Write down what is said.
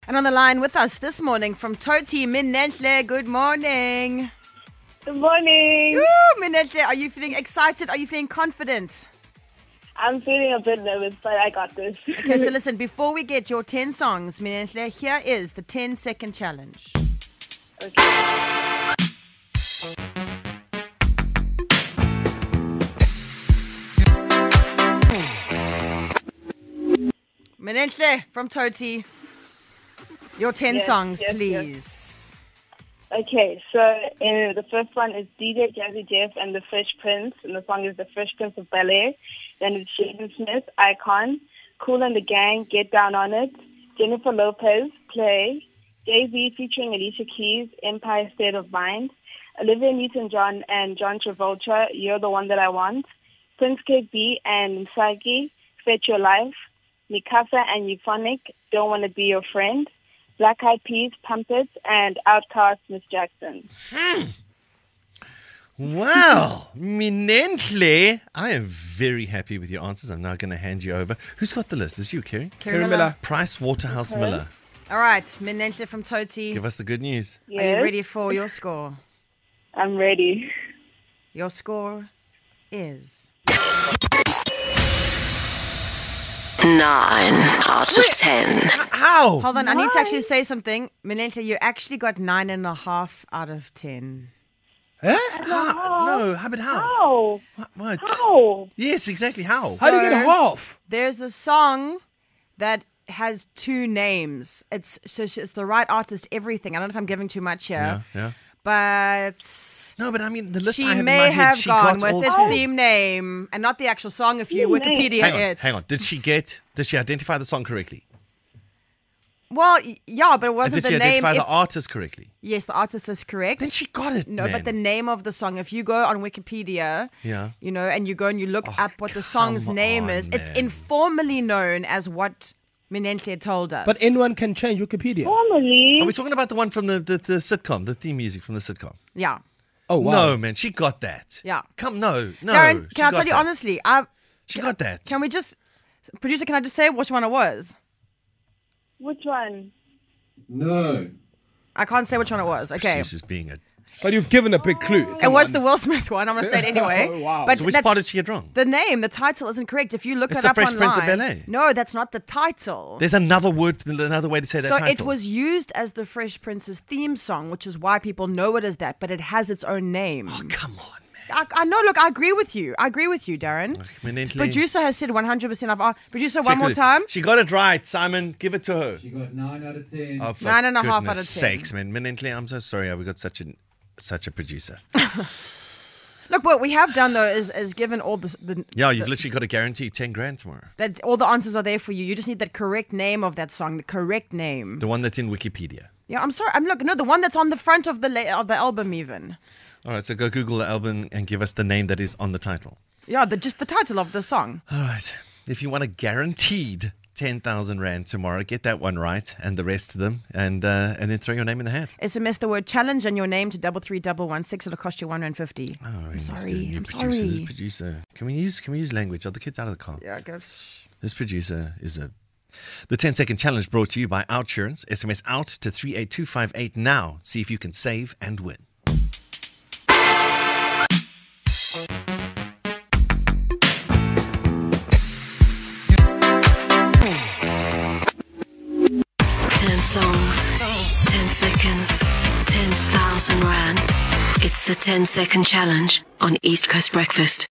And on the line with us this morning from Toti, Minenhle. Good morning. Good morning. Ooh, Minenhle, are you feeling excited? Are you feeling confident? I'm feeling a bit nervous, but I got this. Okay, so listen, before we get your 10 songs, Minenhle, here is the 10-second challenge. Okay. Minenhle from Toti, your 10 Yes, songs, yes, please. Okay, so the first one is DJ Jazzy Jeff and the Fresh Prince, and the song is The Fresh Prince of Bel-Air. Then it's Jaden Smith, Icon, Kool and the Gang, Get Down on It, Jennifer Lopez, Play, Jay-Z featuring Alicia Keys, Empire State of Mind, Olivia Newton-John and John Travolta, You're the One That I Want, Prince KB and Msaki, Fetch Your Life, Mikasa and Euphonic, Don't Want to Be Your Friend, Black Eyed Peas, Pump It, and Outkast, Miss Jackson. Wow, Minenhle, I am very happy with your answers. I'm now going to hand you over. Who's got the list? Is you, Kerry? Kerry Miller. Price Waterhouse Miller. All right, Minenhle from Toti. Give us the good news. Are you ready for your score? I'm ready. Your score is 9 out of 10. How? Hold on, I need to actually say something. Minenhle, you actually got 9.5 out of 10. Huh? No, how? But how? How? What? How? Yes, exactly. How? How do you get half? There's a song that has two names. It's the right artist, everything. I don't know if I'm giving too much here. Yeah. But No, but I mean, the list I she have in my may head, have she gone got all with its 10. theme name and not the actual song if you Theme name. Wikipedia it. Hang on. Did she identify the song correctly? Well, yeah, but it And wasn't did she the name. identify the artist correctly? Yes, the artist is correct. Then she got it, No, man. but the name of the song, if you go on Wikipedia, Yeah. and you go and you look up what the song's come name on, is, it's man. informally known as what Minenhle told us. But anyone can change Wikipedia. Normally, Are we talking about the one from the sitcom, the theme music from the sitcom? Yeah. Oh, wow. No, man, she got that. Yeah. No. Darren, she can I got tell you that. honestly, She got that. can we just, producer, can I just say which one it was? which one? No. I can't say which one it was. Okay. She's just being a... But you've given a big clue. It was the Will Smith one. I'm going to say it anyway. Oh, wow. But So which part did she get wrong? the name, the title isn't correct. If you look It's it the up Fresh online. Prince of Bel-Air. No, that's not the title. There's another way to say that So title. it was used as the Fresh Prince's theme song, which is why people know it as that, but it has its own name. Oh, come on, man. I know, look, I agree with you. Darren. Minenhle. Producer has said 100%. Producer, Check one more it. time. She got it right, Simon. Give it to her. She got 9 out of 10. Oh, for 9.5 out of goodness 10. sakes, man. Minenhle, I'm so sorry. We got such a producer. Look, what we have done, though, is given all the Yeah, you've literally got a guaranteed 10 grand tomorrow. that all the answers are there for you. You just need that correct name of that song, the correct name. The one that's in Wikipedia. Yeah, I'm sorry. The one that's on the front of the album even. All right, so go Google the album and give us the name that is on the title. Yeah, just the title of the song. All right. If you want a guaranteed 10,000 Rand tomorrow, get that one right and the rest of them and then throw your name in the hat. SMS the word challenge and your name to 33116. It'll cost you £150. Oh, I'm he's got a sorry. new I'm producer. sorry. This producer. Can we use language? Are the kids out of the car? Yeah, go. This producer is The 10-second challenge brought to you by Outsurance. SMS out to 38258 now. See if you can save and win. Songs, 10 seconds, 10,000 Rand. It's the 10-second challenge on East Coast Breakfast.